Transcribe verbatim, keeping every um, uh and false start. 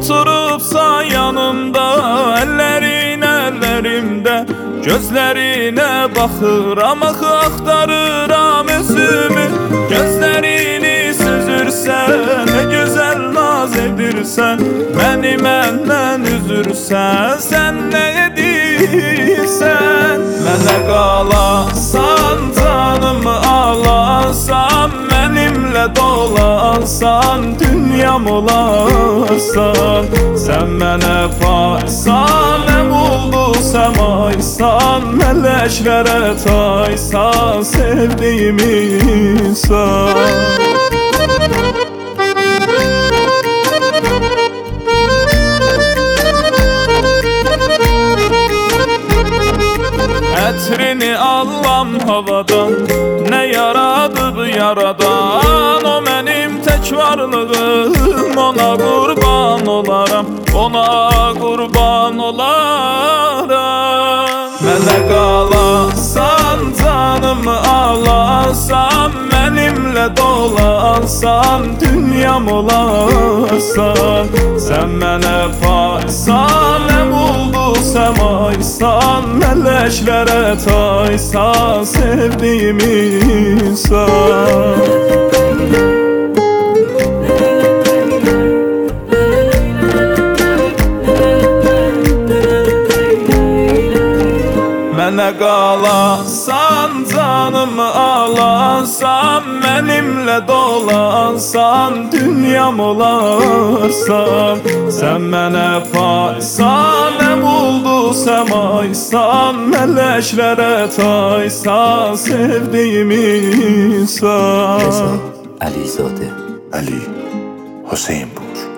Oturubsan yanımda, ellerin ellerimdə, gözlərinə baxıram, axı axtarıram özümü. Gözlərini süzürsən, nə gözəl naz edirsən, məni məndən üzürsən, sən nə edirsən? Mənə qalasan, canımı alasan, mənimlə dolansan, dünyam olarsan. Sən mənə paysan, əm ulduzəm aysan, mələklərə taysan, sevdiyim insan. Ətrini allam havadan, nə yaradıb yaradan, o mənim tək varlığım, ona qurban olaram, ona qurban olaram. Mənə qalasan, canımı alasan, mənimlə dolansan, dünyam olarsan. Sən mənə paysan, əm ulduzəm aysan, mələklərə taysan, sevdiyim insan. Mənə qalasan, canımı alasan, mənimlə dolansan, dünyam olarsan. Sən mənə paysan, əm ulduzəm aysan, mələklərə taysan, sevdiyim insan. علیزاده علی حسین پور.